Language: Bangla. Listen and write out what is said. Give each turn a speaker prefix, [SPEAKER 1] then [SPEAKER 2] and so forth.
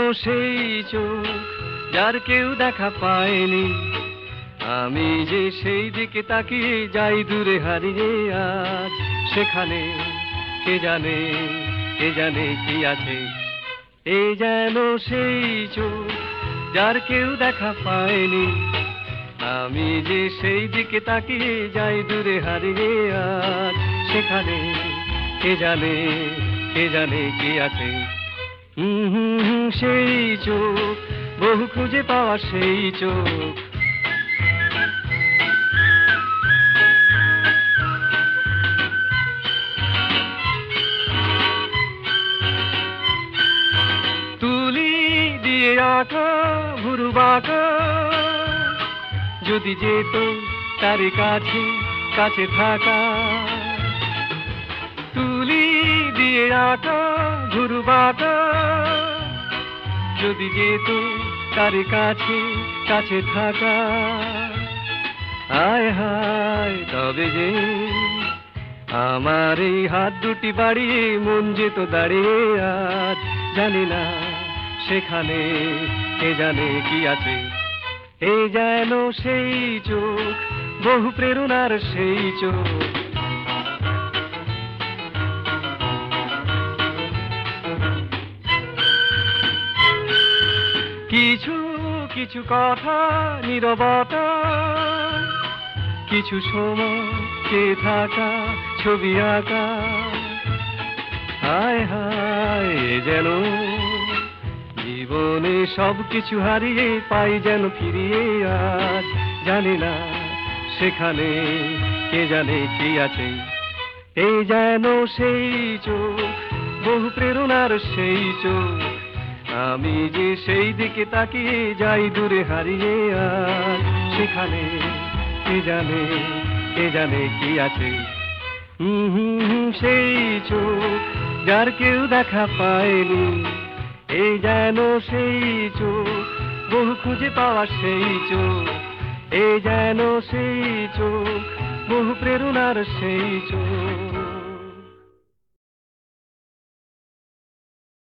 [SPEAKER 1] সেই চোখ যার কেউ দেখা পায়নি, আমি যে সেই দিকে তাকিয়ে যাই দূরে হারিয়ে আজ সেখানে। কে জানে, কে জানে কি আছে। এই যেন সেই চোখ যার কেউ দেখা পায়নি, আমি যে সেই দিকে তাকিয়ে যাই দূরে হারিয়ে আজ সেখানে। কে জানে, কে জানে কি আছে। সেই চোখ, বহু খুঁজে পাওয়া সেই চোখ। তুলি দিয়ে আঁকা ভুরু বাঁকা, যদি যেত তার কাছে, কাছে থাকা। তুলি দিয়ে আঁকা ভুরু বাঁকা, যদি যেত তার কাছে, কাছে থাকা। আয় হায় তবে যে আমার এই হাত দুটি বাড়িয়ে মন যেত দাঁড়িয়ে আজ জানি না সেখানে। কে জানে কি আছে। এই যেন সেই চোখ, বহু প্রেরণার সেই চোখ। কিছু কিছু কথা নীরবতা, কিছু সময় কে থাকা ছবি আঁকা। হায় হায় যেন জীবনে সব কিছু হারিয়ে পাই যেন ফিরিয়ে আজ জানি না সেখানে। কে জানে কি আছে। এই যেন সেই চোখ, বহু প্রেরণার সেই চোখ, আমি যে সেই দিকে তাকিয়ে যাই দূরে হারিয়ে আজ সেখানে। কে জানে, কে জানে কি আছে। সেই চোখ যার কেউ দেখা পায়নি, এই যেন সেই চোখ, বহু খুঁজে পাওয়া সেই চোখ। এই যেন সেই চোখ, বহু প্রেরণার সেই চোখ।